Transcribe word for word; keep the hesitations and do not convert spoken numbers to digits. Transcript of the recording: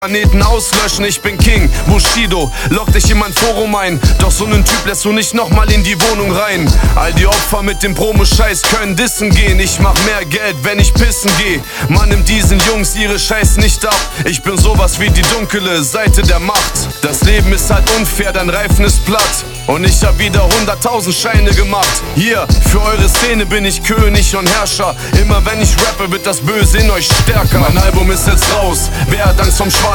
Planeten auslöschen, ich bin King Bushido, lock dich in mein Forum ein. Doch so nen Typ lässt du nicht nochmal in die Wohnung rein. All die Opfer mit dem Promo-Scheiß können dissen gehen. Ich mach mehr Geld, wenn ich pissen geh. Man nimmt diesen Jungs ihre Scheiß nicht ab. Ich bin sowas wie die dunkle Seite der Macht. Das Leben ist halt unfair, dein Reifen ist platt. Und ich hab wieder hunderttausend Scheine gemacht. Hier, für eure Szene bin ich König und Herrscher. Immer wenn ich rappe, wird das Böse in euch stärker. Mein Album ist jetzt raus, wer hat Angst vom Schwarz?